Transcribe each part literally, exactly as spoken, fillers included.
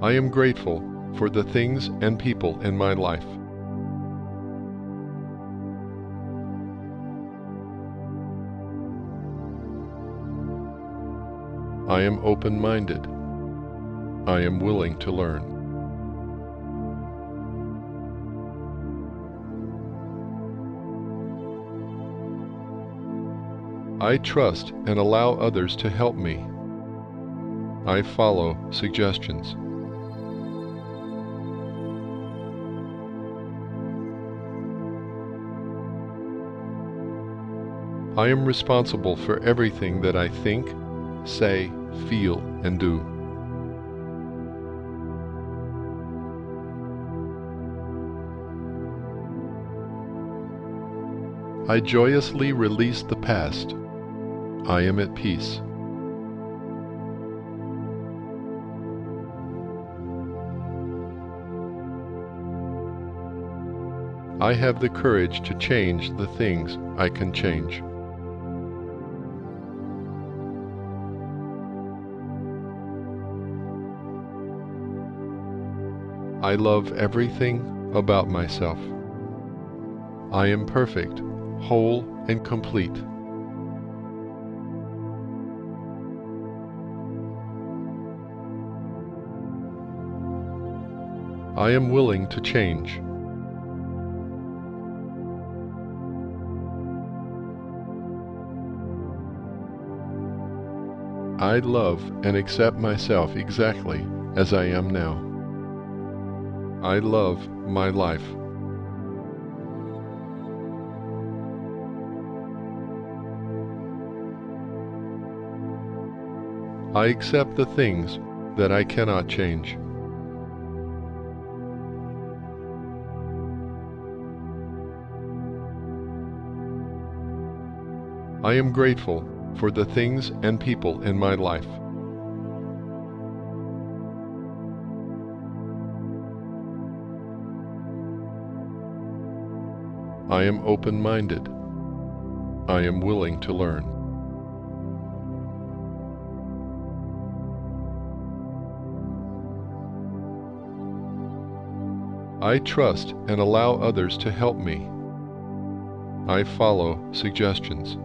I am grateful for the things and people in my life. I am open-minded. I am willing to learn. I trust and allow others to help me. I follow suggestions. I am responsible for everything that I think, say, feel, and do. I joyously release the past. I am at peace. I have the courage to change the things I can change. I love everything about myself. I am perfect, whole, and complete. I am willing to change. I love and accept myself exactly as I am now. I love my life. I accept the things that I cannot change. I am grateful for the things and people in my life. I am open-minded. I am willing to learn. I trust and allow others to help me. I follow suggestions.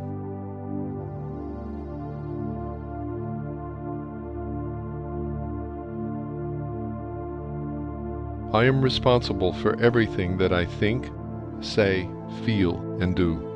I am responsible for everything that I think, say, feel, and do.